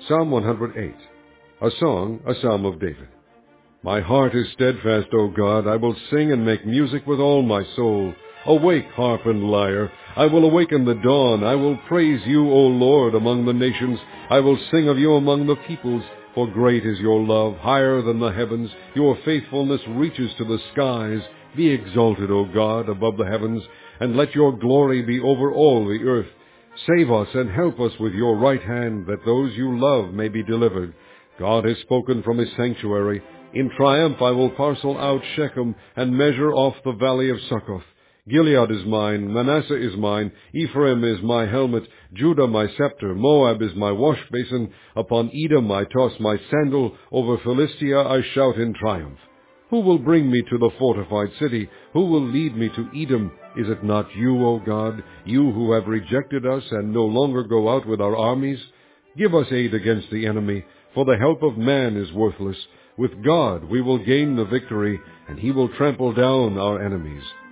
Psalm 108, a song, a psalm of David. My heart is steadfast, O God. I will sing and make music with all my soul. Awake, harp and lyre. I will awaken the dawn. I will praise you, O Lord, among the nations. I will sing of you among the peoples. For great is your love, higher than the heavens. Your faithfulness reaches to the skies. Be exalted, O God, above the heavens, and let your glory be over all the earth. Save us and help us with your right hand, that those you love may be delivered. God has spoken from his sanctuary. In triumph I will parcel out Shechem, and measure off the valley of Succoth. Gilead is mine, Manasseh is mine, Ephraim is my helmet, Judah my scepter, Moab is my wash basin. Upon Edom I toss my sandal, over Philistia I shout in triumph. Who will bring me to the fortified city? Who will lead me to Edom? Is it not you, O God, you who have rejected us and no longer go out with our armies? Give us aid against the enemy, for the help of man is worthless. With God we will gain the victory, and he will trample down our enemies.